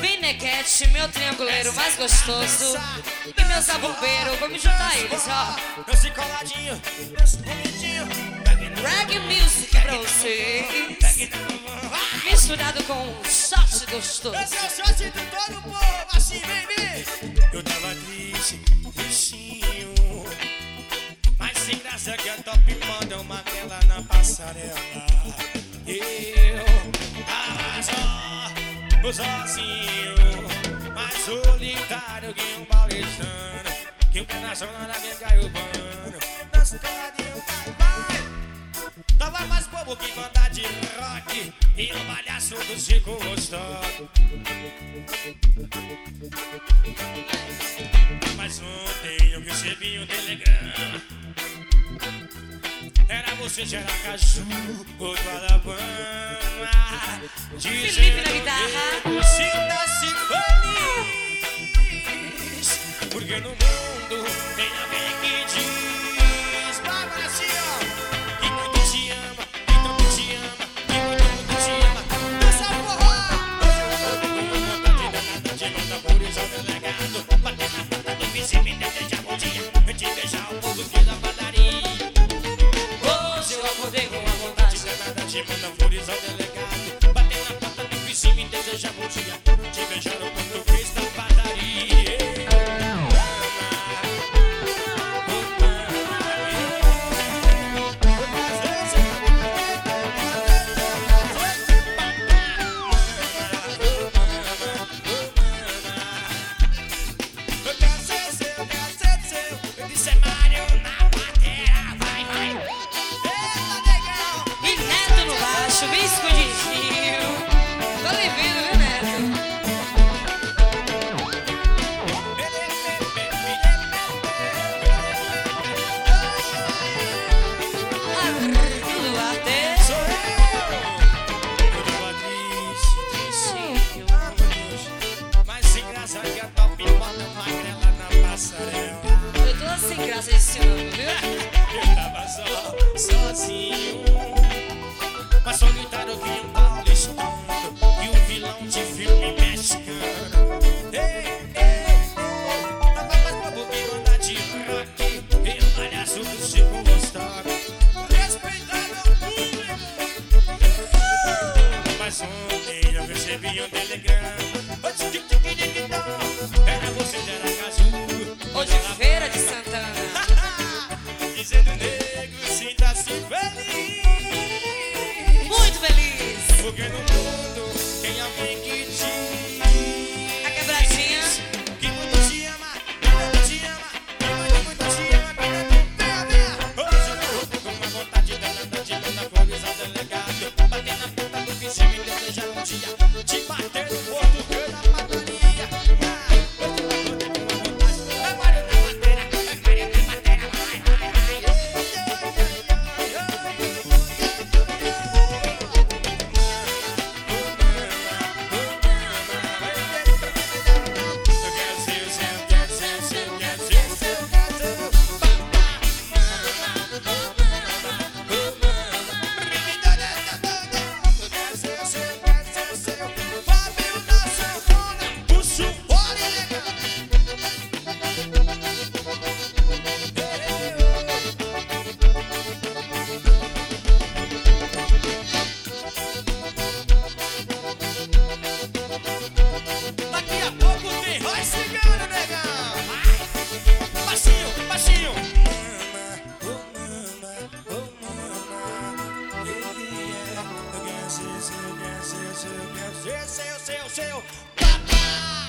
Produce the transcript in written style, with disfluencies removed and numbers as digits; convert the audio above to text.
Pinequete, meu trianguleiro mais gostoso. E meu zabumbeiro, vamos juntar eles, ó. Esse coladinho, esse bonitinho. Reggae music pra você. Misturado com um shot gostoso. Esse é o shot de todo o povo, assim, baby. Eu tava triste, tristinho, mas sem graça que a top manda uma tela na passarela. Eu tava sozinho, mais solitário que um paulistano, que o pedaço na nega urbano. Nosso carinho vai. Tava mais bobo que banda de rock e um palhaço do Chico Rostock. Mas ontem eu recebi um telegrama. Era você de Aracaju ou do Alabama, Felipe na guitarra. Sinta-se feliz, porque no mundo tem alguém que diz Bárbara assim, ó, que muito te ama, que tanto te ama, que muito te ama. Dança forró! Hoje eu tô com vontade danada de mandar por isso ao delegado, bater na porta do vice, me desejar bom dia, eu te beijar o povo que da padaria. Hoje eu acordei com a vontade danada de mandar por isso ao delegado, bater na porta do vice, me desejar bom dia, te beijar o português da padaria. Bem escondidinho. Tô levando, viu, Neto? Duarte. Sou eu tava triste, mas sem graça que a top bota magrela na passarela. Eu tô sem graça esse ano, viu? Eu tava sozinho, mas solitário que um paulistano e um vilão de filme mexicano. Tava mais bobo que banda de rock e um palhaço do Chico Rostock. Respeitar meu público. Mas ontem eu recebi um telegrama. Era você de Aracaju, Hoje Feira de Santana. dizendo negro, sinta-se feliz, Muito feliz. porque no mundo tem alguém que diz A quebradinha. que muito te ama, que muito te ama, que muito te ama, que muito hoje eu tô com uma vontade danada de mandar flores ao delegado, bater na porta do vice, me desejar um dia, te bater no português da padaria. Hoje eu tô com uma vontade, vai Mário na matéria, vai Mário na matéria, vai. Daqui a pouco tem Roy Cigano, negão. Baixinho, baixinho. Eu quero ser seu, papá.